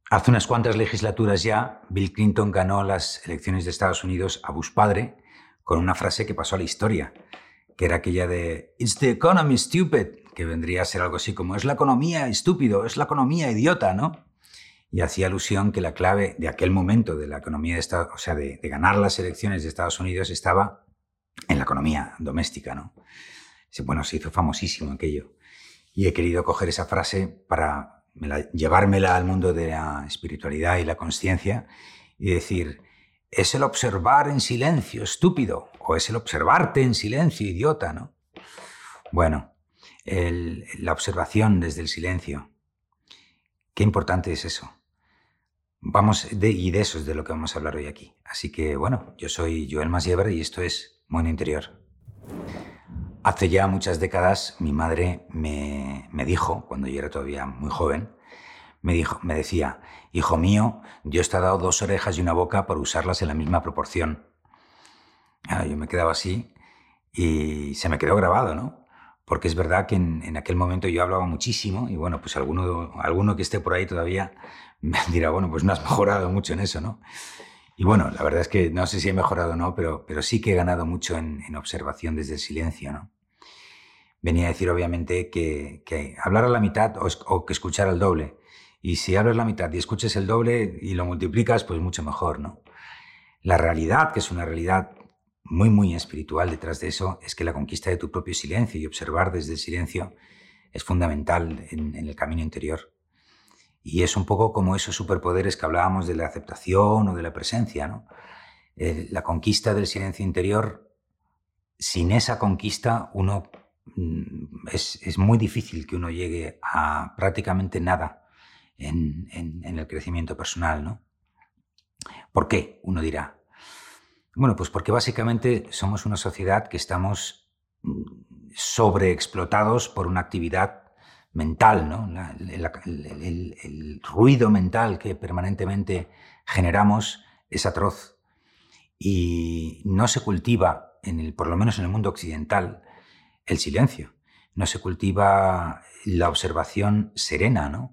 Hace unas cuantas legislaturas ya, Bill Clinton ganó las elecciones de Estados Unidos a Bush padre con una frase que pasó a la historia, que era aquella de "It's the economy, stupid", que vendría a ser algo así como "es la economía, estúpido, es la economía, idiota", ¿no? Y hacía alusión que la clave de aquel momento de la economía de Estados, o sea, de ganar las elecciones de Estados Unidos estaba en la economía doméstica, ¿no? Bueno, se hizo famosísimo aquello. Y he querido coger esa frase para llevármela al mundo de la espiritualidad y la consciencia y decir, es el observar en silencio, estúpido, o es el observarte en silencio, idiota, ¿no? Bueno, la observación desde el silencio. Qué importante es eso. Y de eso es de lo que vamos a hablar hoy aquí. Así que, bueno, yo soy Joel Masiever y esto es Mundo Interior. Hace ya muchas décadas mi madre me dijo, cuando yo era todavía muy joven, me decía, hijo mío, Dios te ha dado 2 orejas y una boca para usarlas en la misma proporción. Yo me quedaba así y se me quedó grabado, ¿no? Porque es verdad que en aquel momento yo hablaba muchísimo y bueno, pues alguno que esté por ahí todavía me dirá, bueno, pues no has mejorado mucho en eso, ¿no? Y bueno, la verdad es que no sé si he mejorado o no, pero sí que he ganado mucho en observación desde el silencio, ¿no? Venía a decir, obviamente, que hablar a la mitad o que escuchar al doble. Y si hablas la mitad y escuches el doble y lo multiplicas, pues mucho mejor, ¿no? La realidad, que es una realidad muy, muy espiritual detrás de eso, es que la conquista de tu propio silencio y observar desde el silencio es fundamental en el camino interior. Y es un poco como esos superpoderes que hablábamos de la aceptación o de la presencia, ¿no? La conquista del silencio interior, sin esa conquista uno es muy difícil que uno llegue a prácticamente nada en el crecimiento personal, ¿no? ¿Por qué? Uno dirá. Bueno, pues porque básicamente somos una sociedad que estamos sobreexplotados por una actividad mental, ¿no? El ruido mental que permanentemente generamos es atroz y no se cultiva, por lo menos en el mundo occidental, el silencio. No se cultiva la observación serena, ¿no?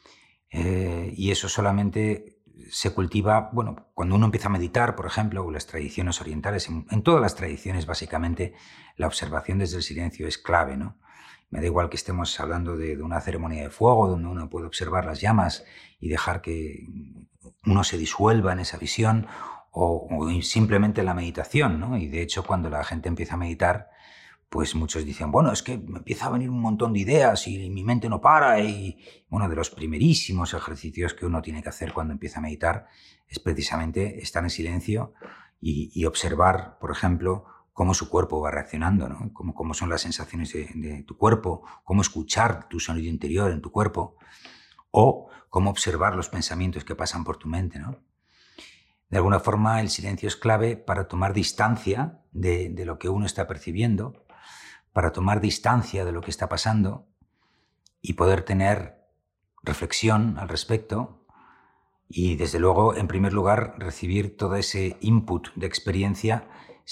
Y eso solamente se cultiva, bueno, cuando uno empieza a meditar, por ejemplo, o las tradiciones orientales, en todas las tradiciones básicamente la observación desde el silencio es clave, ¿no? Me da igual que estemos hablando de una ceremonia de fuego donde uno puede observar las llamas y dejar que uno se disuelva en esa visión o simplemente la meditación, ¿no? Y de hecho cuando la gente empieza a meditar, pues muchos dicen, bueno, es que me empieza a venir un montón de ideas y mi mente no para. Y uno de los primerísimos ejercicios que uno tiene que hacer cuando empieza a meditar es precisamente estar en silencio y observar, por ejemplo, cómo su cuerpo va reaccionando, ¿no? Cómo son las sensaciones de tu cuerpo, cómo escuchar tu sonido interior en tu cuerpo o cómo observar los pensamientos que pasan por tu mente, ¿no? De alguna forma, el silencio es clave para tomar distancia de lo que uno está percibiendo, para tomar distancia de lo que está pasando y poder tener reflexión al respecto y, desde luego, en primer lugar, recibir todo ese input de experiencia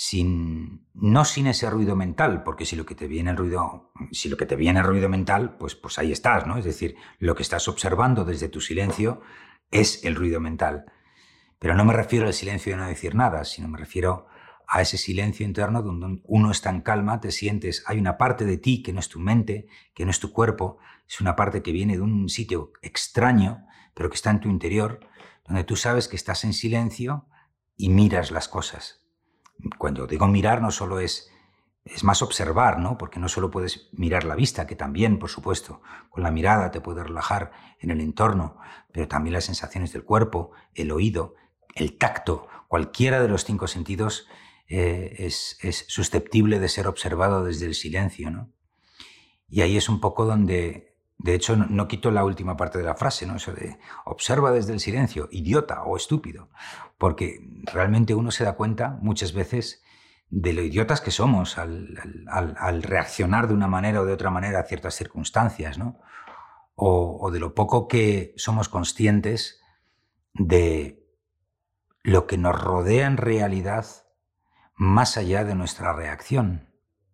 no sin ese ruido mental, porque si lo que te viene el ruido mental, pues ahí estás, ¿no? Es decir, lo que estás observando desde tu silencio es el ruido mental. Pero no me refiero al silencio de no decir nada, sino me refiero a ese silencio interno donde uno está en calma, te sientes, hay una parte de ti que no es tu mente, que no es tu cuerpo, es una parte que viene de un sitio extraño, pero que está en tu interior, donde tú sabes que estás en silencio y miras las cosas. Cuando digo mirar no solo es más observar, ¿no? Porque no solo puedes mirar la vista, que también, por supuesto, con la mirada te puedes relajar en el entorno, pero también las sensaciones del cuerpo, el oído, el tacto, cualquiera de los 5 sentidos es susceptible de ser observado desde el silencio, ¿no? Y ahí es un poco donde, de hecho, no quito la última parte de la frase, ¿no? Eso de observa desde el silencio, idiota o estúpido, porque realmente uno se da cuenta muchas veces de lo idiotas que somos al reaccionar de una manera o de otra manera a ciertas circunstancias, ¿no? O de lo poco que somos conscientes de lo que nos rodea en realidad más allá de nuestra reacción.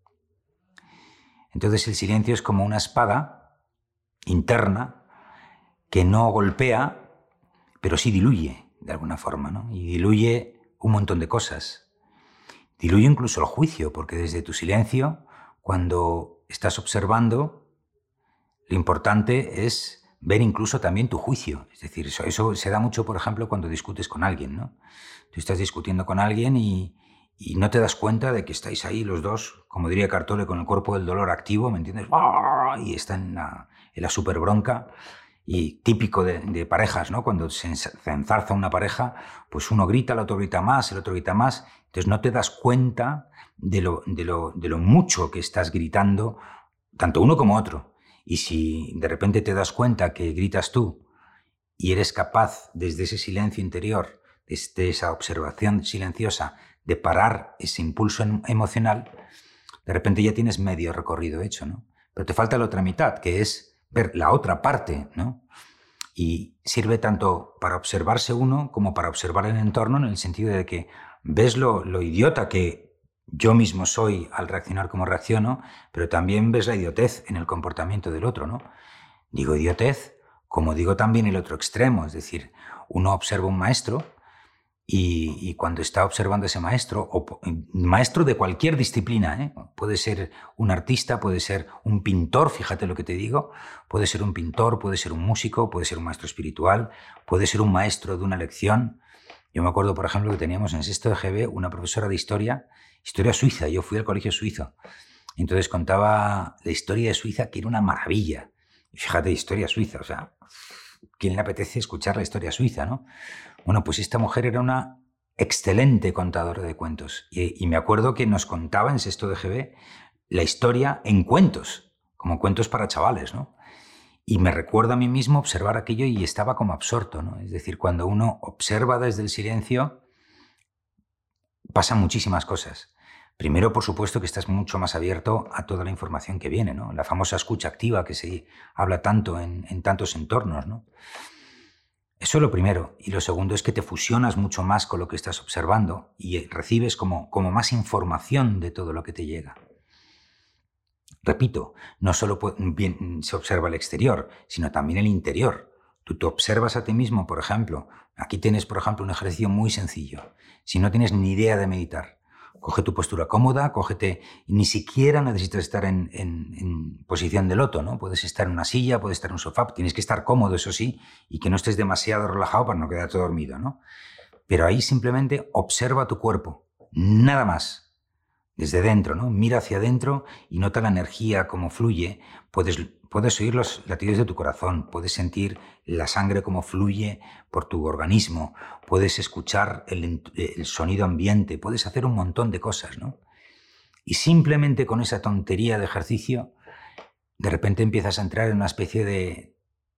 Entonces el silencio es como una espada interna que no golpea, pero sí diluye de alguna forma, ¿no? Y diluye un montón de cosas. Diluye incluso el juicio, porque desde tu silencio, cuando estás observando, lo importante es ver incluso también tu juicio. Es decir, eso se da mucho, por ejemplo, cuando discutes con alguien, ¿no? Tú estás discutiendo con alguien y no te das cuenta de que estáis ahí los dos, como diría Cartole, con el cuerpo del dolor activo, ¿me entiendes? Y está en la super bronca. Y típico de parejas, ¿no? Cuando se enzarza una pareja, pues uno grita, el otro grita más, el otro grita más. Entonces no te das cuenta de lo mucho que estás gritando, tanto uno como otro. Y si de repente te das cuenta que gritas tú y eres capaz, desde ese silencio interior, desde esa observación silenciosa, de parar ese impulso emocional, de repente ya tienes medio recorrido hecho, ¿no? Pero te falta la otra mitad, que es ver la otra parte, ¿no? Y sirve tanto para observarse uno como para observar el entorno, en el sentido de que ves lo idiota que yo mismo soy al reaccionar como reacciono, pero también ves la idiotez en el comportamiento del otro, ¿no? Digo idiotez, como digo también el otro extremo, es decir, uno observa un maestro y cuando está observando a ese maestro, o maestro de cualquier disciplina, ¿eh? Puede ser un artista, puede ser un pintor, fíjate lo que te digo, puede ser un pintor, puede ser un músico, puede ser un maestro espiritual, puede ser un maestro de una lección. Yo me acuerdo, por ejemplo, que teníamos en sexto de GB una profesora de historia suiza. Yo fui al colegio suizo. Entonces contaba la historia de Suiza, que era una maravilla. Y fíjate, historia suiza, o sea, ¿quién le apetece escuchar la historia suiza, no? Bueno, pues esta mujer era una excelente contadora de cuentos. Y me acuerdo que nos contaba en sexto de GB la historia en cuentos, como cuentos para chavales, ¿no? Y me recuerdo a mí mismo observar aquello y estaba como absorto, ¿no? Es decir, cuando uno observa desde el silencio, pasan muchísimas cosas. Primero, por supuesto, que estás mucho más abierto a toda la información que viene, ¿no? La famosa escucha activa que se habla tanto en tantos entornos, ¿no? Eso es lo primero. Y lo segundo es que te fusionas mucho más con lo que estás observando y recibes como más información de todo lo que te llega. Repito, no solo se observa el exterior, sino también el interior. Tú te observas a ti mismo, por ejemplo. Aquí tienes, por ejemplo, un ejercicio muy sencillo. Si no tienes ni idea de meditar, coge tu postura cómoda, cógete, ni siquiera necesitas estar en posición de loto, ¿no? Puedes estar en una silla, puedes estar en un sofá, tienes que estar cómodo, eso sí, y que no estés demasiado relajado para no quedarte dormido, ¿no? Pero ahí simplemente observa tu cuerpo, nada más. Desde dentro, ¿no? Mira hacia adentro y nota la energía, cómo fluye. Puedes oír los latidos de tu corazón, puedes sentir la sangre cómo fluye por tu organismo, puedes escuchar el sonido ambiente, puedes hacer un montón de cosas, ¿no? Y simplemente con esa tontería de ejercicio, de repente empiezas a entrar en una especie de,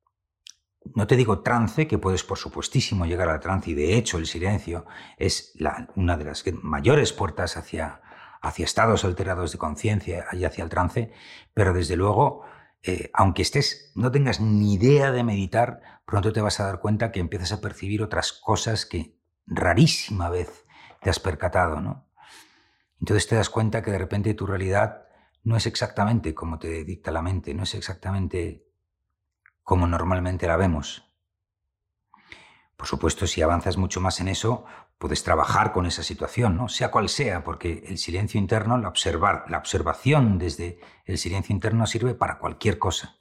no te digo trance, que puedes por supuestísimo llegar al trance, y de hecho el silencio es una de las mayores puertas hacia estados alterados de conciencia y hacia el trance, pero desde luego, aunque no tengas ni idea de meditar, pronto te vas a dar cuenta que empiezas a percibir otras cosas que rarísima vez te has percatado, ¿no? Entonces te das cuenta que de repente tu realidad no es exactamente como te dicta la mente, no es exactamente como normalmente la vemos. Por supuesto, si avanzas mucho más en eso, puedes trabajar con esa situación, ¿no? Sea cual sea, porque el silencio interno, la observación desde el silencio interno sirve para cualquier cosa.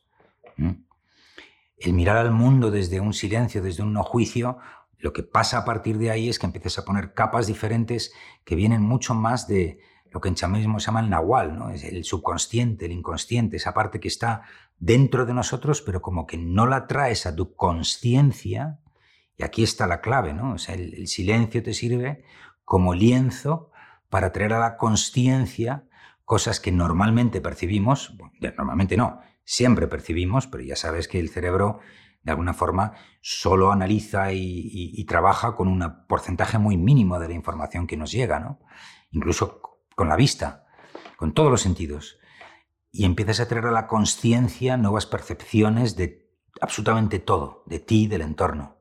El mirar al mundo desde un silencio, desde un no juicio, lo que pasa a partir de ahí es que empiezas a poner capas diferentes que vienen mucho más de lo que en chamanismo se llama el nahual, ¿no? Es el subconsciente, el inconsciente, esa parte que está dentro de nosotros, pero como que no la traes a tu consciencia. Y aquí está la clave, ¿no? O sea, el silencio te sirve como lienzo para traer a la consciencia cosas que normalmente percibimos, bueno, normalmente no, siempre percibimos, pero ya sabes que el cerebro de alguna forma solo analiza y trabaja con un porcentaje muy mínimo de la información que nos llega, ¿no? Incluso con la vista, con todos los sentidos. Y empiezas a traer a la consciencia nuevas percepciones de absolutamente todo, de ti, del entorno.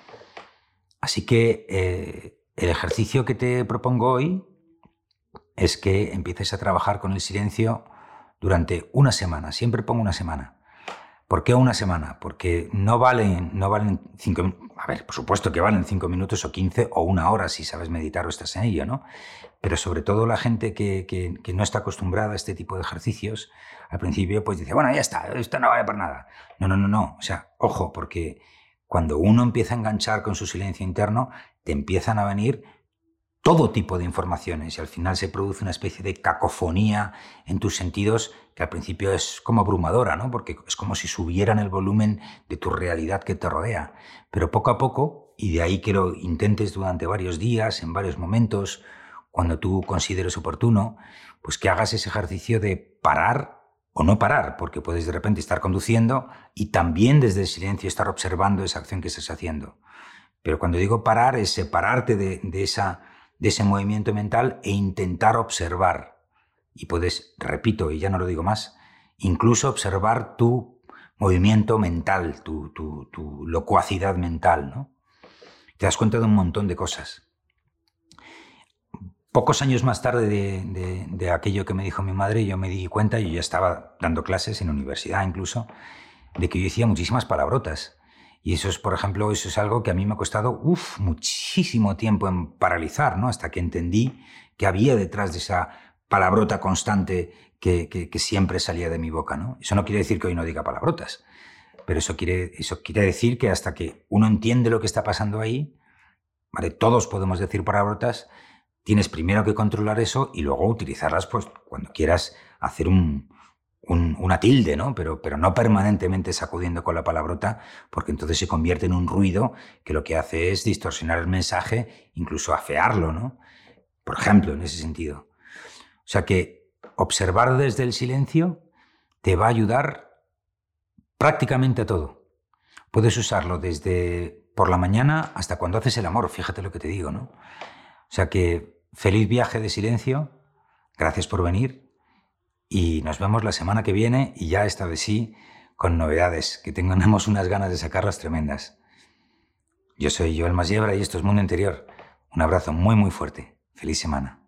Así que el ejercicio que te propongo hoy es que empieces a trabajar con el silencio durante una semana. Siempre pongo una semana. ¿Por qué una semana? Porque no valen 5 minutos. A ver, por supuesto que valen 5 minutos o 15 o 1 hora si sabes meditar o estás en ello, ¿no? Pero sobre todo la gente que no está acostumbrada a este tipo de ejercicios, al principio pues dice, bueno, ya está, esto no vale para nada. No, no, no, no. O sea, ojo, porque cuando uno empieza a enganchar con su silencio interno, te empiezan a venir todo tipo de informaciones y al final se produce una especie de cacofonía en tus sentidos que al principio es como abrumadora, ¿no? Porque es como si subieran el volumen de tu realidad que te rodea. Pero poco a poco, y de ahí que lo intentes durante varios días, en varios momentos, cuando tú consideres oportuno, pues que hagas ese ejercicio de parar o no parar, porque puedes de repente estar conduciendo y también desde el silencio estar observando esa acción que estás haciendo. Pero cuando digo parar es separarte de ese movimiento mental e intentar observar. Y puedes, repito, y ya no lo digo más, incluso observar tu movimiento mental, tu locuacidad mental, ¿no? Te das cuenta de un montón de cosas. Pocos años más tarde de aquello que me dijo mi madre, yo me di cuenta, yo ya estaba dando clases en la universidad incluso, de que yo decía muchísimas palabrotas. Y eso es, por ejemplo, eso es algo que a mí me ha costado muchísimo tiempo en paralizar, ¿no? Hasta que entendí que había detrás de esa palabrota constante que siempre salía de mi boca, ¿no? Eso no quiere decir que hoy no diga palabrotas, pero eso quiere decir que hasta que uno entiende lo que está pasando ahí, ¿vale? Todos podemos decir palabrotas, tienes primero que controlar eso y luego utilizarlas pues, cuando quieras hacer una tilde, ¿no? Pero no permanentemente sacudiendo con la palabrota, porque entonces se convierte en un ruido que lo que hace es distorsionar el mensaje, incluso afearlo, ¿no? Por ejemplo, en ese sentido. O sea que observar desde el silencio te va a ayudar prácticamente a todo. Puedes usarlo desde por la mañana hasta cuando haces el amor, fíjate lo que te digo, ¿no? O sea que feliz viaje de silencio, gracias por venir y nos vemos la semana que viene y ya esta vez sí con novedades, que tenemos unas ganas de sacarlas tremendas. Yo soy Joel Masiebra y esto es Mundo Interior. Un abrazo muy muy fuerte. Feliz semana.